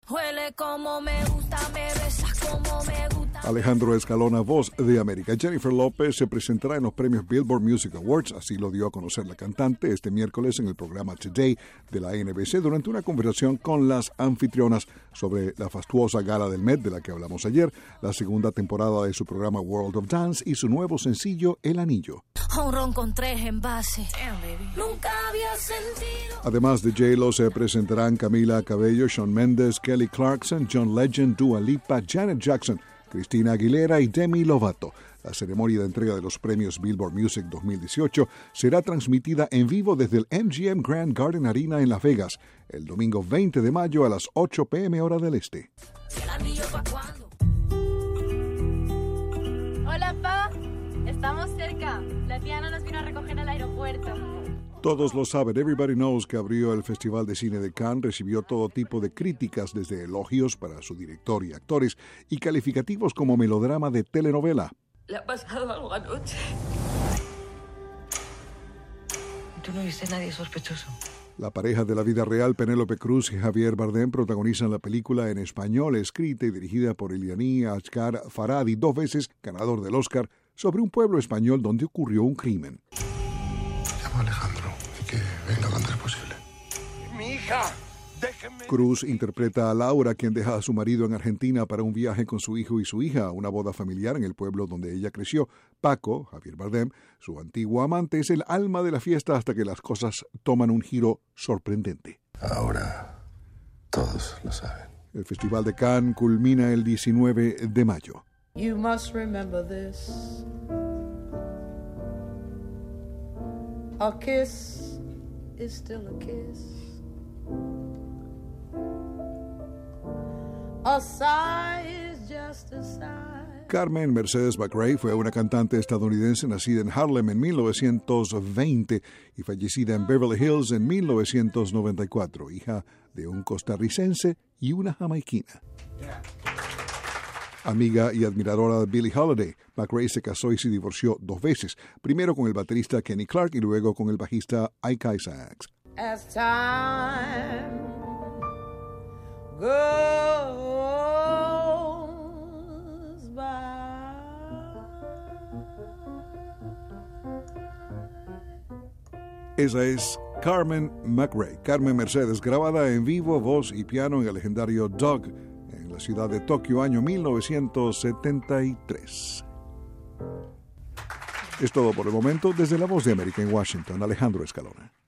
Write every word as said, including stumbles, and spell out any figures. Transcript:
Huele como me gusta, me besas como me gusta. Alejandro Escalona, voz de América. Jennifer López se presentará en los premios Billboard Music Awards, así lo dio a conocer la cantante este miércoles en el programa Today de la N B C durante una conversación con las anfitrionas sobre la fastuosa gala del Met de la que hablamos ayer, la segunda temporada de su programa World of Dance y su nuevo sencillo El Anillo. Un ron con tres envases. Nunca había sentido. Además de J-Lo se presentarán Camila Cabello, Shawn Mendes, Kelly Clarkson, John Legend, Dua Lipa, Janet Jackson, Christina Aguilera y Demi Lovato. La ceremonia de entrega de los premios Billboard Music dos mil dieciocho será transmitida en vivo desde el M G M Grand Garden Arena en Las Vegas el domingo veinte de mayo a las ocho p m hora del este. ¿El anillo pa' cuándo? Hola, Pa. Estamos cerca. La tía Ana nos vino a recoger al aeropuerto. Todos lo saben, Everybody Knows, que abrió el Festival de Cine de Cannes, recibió todo tipo de críticas, desde elogios para su director y actores y calificativos como melodrama de telenovela. ¿Le ha pasado algo anoche? ¿Tú no viste a nadie sospechoso? La pareja de la vida real, Penélope Cruz y Javier Bardem, protagonizan la película en español, escrita y dirigida por Eliani Asghar Farhadi, dos veces ganador del Oscar, sobre un pueblo español donde ocurrió un crimen. Llamo a Alejandro y que venga lo antes posible. ¡Mi hija! ¡Déjenme! Cruz interpreta a Laura, quien deja a su marido en Argentina para un viaje con su hijo y su hija a una boda familiar en el pueblo donde ella creció. Paco, Javier Bardem, su antiguo amante, es el alma de la fiesta hasta que las cosas toman un giro sorprendente. Ahora todos lo saben. El Festival de Cannes culmina el diecinueve de mayo. You must remember this. A kiss is still a kiss. A sigh is just a sigh. Carmen Mercedes McRae fue una cantante estadounidense nacida en Harlem en mil novecientos veinte y fallecida en Beverly Hills en mil novecientos noventa y cuatro, hija de un costarricense y una jamaiquina. Yeah. Amiga y admiradora de Billie Holiday, McRae se casó y se divorció dos veces, primero con el baterista Kenny Clarke y luego con el bajista Ike Isaacs. As time goes by. Esa es Carmen McRae, Carmen Mercedes, grabada en vivo, voz y piano en el legendario Doug, en la ciudad de Tokio, año mil novecientos setenta y tres. Es todo por el momento. Desde La Voz de América en Washington, Alejandro Escalona.